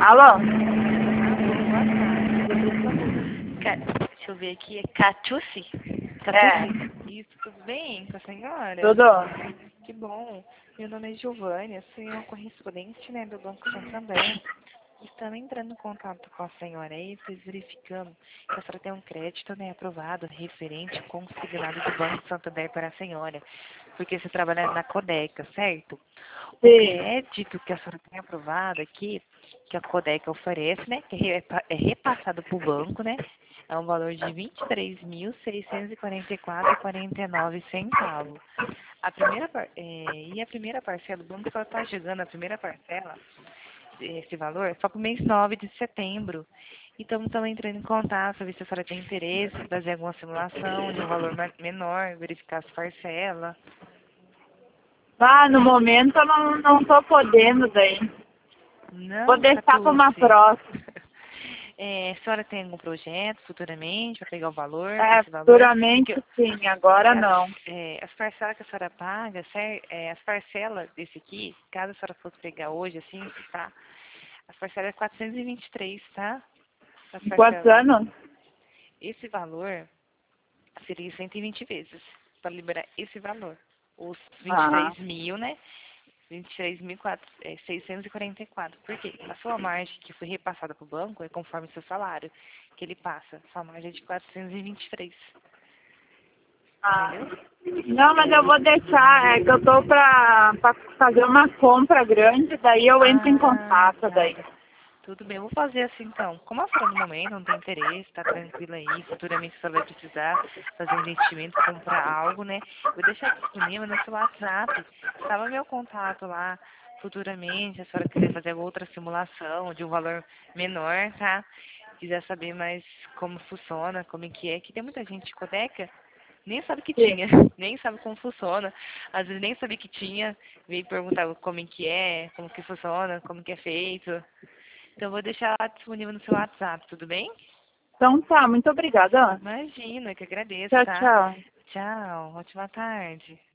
Alô? Deixa eu ver aqui, é Catucci? É. Isso, tudo bem com a senhora? Tudo? Que bom. Meu nome é Giovânia, eu sou uma correspondente, né, do Banco Santander. Estamos entrando em contato com a senhora aí, pois verificamos que a senhora tem um crédito, né, aprovado, referente, consignado do Banco Santander para a senhora, porque você trabalha na Codeca, certo? O Sim. crédito que a senhora tem aprovado aqui, que a Codeca oferece, né, que é repassado para o banco, né, é um valor de R$ 23.644,49. E a primeira parcela, o banco só está chegando a primeira parcela, esse valor, só para o mês 9 de setembro. Então, estamos entrando em contato, para ver se a senhora tem interesse em fazer alguma simulação de um valor menor, verificar as parcelas. Ah, no momento eu não tô podendo daí. Vou Não, deixar para uma Catucci. próxima. A senhora tem algum projeto futuramente para pegar o valor, É, esse valor? futuramente Porque, sim, porque agora não. as parcelas que a senhora paga, as parcelas desse aqui, caso a senhora fosse pegar hoje, assim, tá? As parcelas é 423, tá? As Em quantos parcelas. anos? Esse valor seria 120 vezes para liberar esse valor. Os Ah, 23 mil, né? 23.644. Por quê? A sua margem que foi repassada para o banco é conforme o seu salário que ele passa. Sua margem é de 423. ah. Entendeu? Não, mas eu vou deixar, é que eu tô pra fazer uma compra grande, daí eu entro em Ah, contato tá. daí. Tudo bem, eu vou fazer assim então. Como a senhora no momento não tem interesse, tá tranquila aí, futuramente você vai precisar fazer um investimento, comprar algo, né? Vou deixar disponível no seu WhatsApp. Estava meu contato lá. Futuramente, se a senhora quiser fazer outra simulação de um valor menor, tá? Quiser saber mais como funciona, como é que tem muita gente de Codeca nem sabe que Sim. tinha, nem sabe como funciona, às vezes nem sabia que tinha, veio perguntar como é que é, como que funciona, como que é feito. Então, eu vou deixar lá disponível no seu WhatsApp, tudo bem? Então tá, muito obrigada. Imagina, que agradeço, Tchau, tá? tchau. Tchau, ótima tarde.